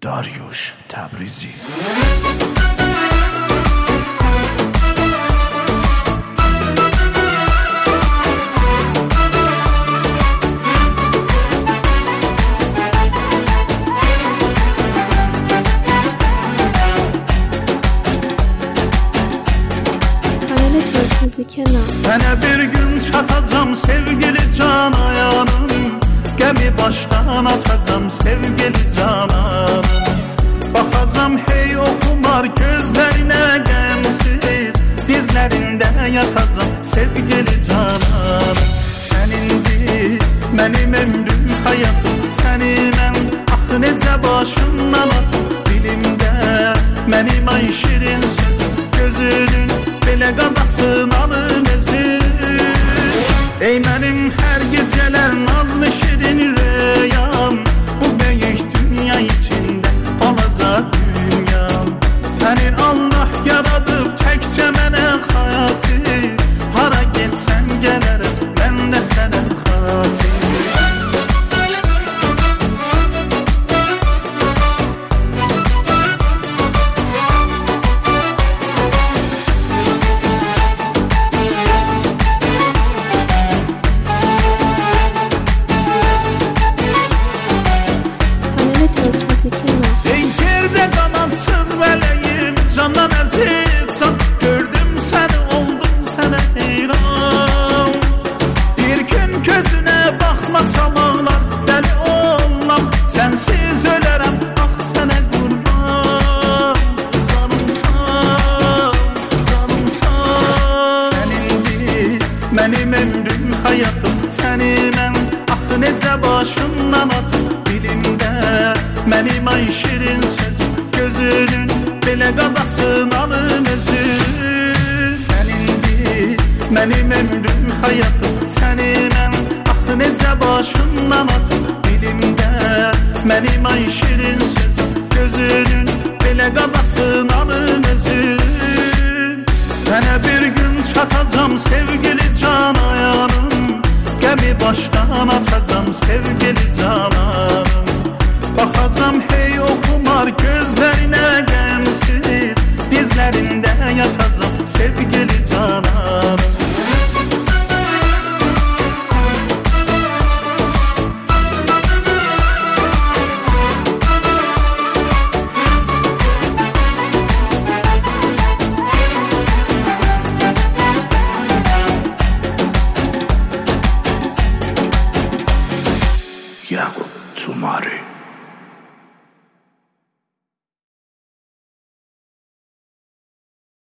Dariush Təbrizi. Sənə bir gün çatacam sevgili can ayağım, gəmi başdan atacam sevgili cananım. Baxacam hey oxumar gözlərinə qəmsiz, dizlərində yatacam sevgili cananım. Sənindir mənim ömrüm həyatım, səni mən axı necə başımdan atım. Dilimdə mənim ay şirin sözüm, gözünün belə qadasın alın özü. Ey mənim hər gecələr nazlı şirin rüyam, bu böyük dünya içində balaca dünyam. Səni Allah yaradıb təkcə mənə xayatı, hara getsən gələrəm mən də sənə xatir. Candan əziz can, gördüm səni oldum sənə heyran. Bir gün gözünə baxmasam ağlar dəli olam, sənsiz ölərəm ah sənə qurban. Canımsan, canımsan, sənindir mənim ömrüm həyatım, səni mən axı necə başımdan atım. Dilimdə mənim ay şirin sözüm, gözünün belə qadasın alın özü. Sənindir mənim ömrüm həyatım, səni mən axı necə başımdan atım. Dilimdə mənim ay şirin sözüm, gözünün belə qadasın alın özü. Sənə bir gün çatacam sevgili can ayağım, gəmi başdan atacam sevgili cananım. Baxacam hey oxumar gözlərinə qəmsiz, dizlərində yatacam sevgili cananım.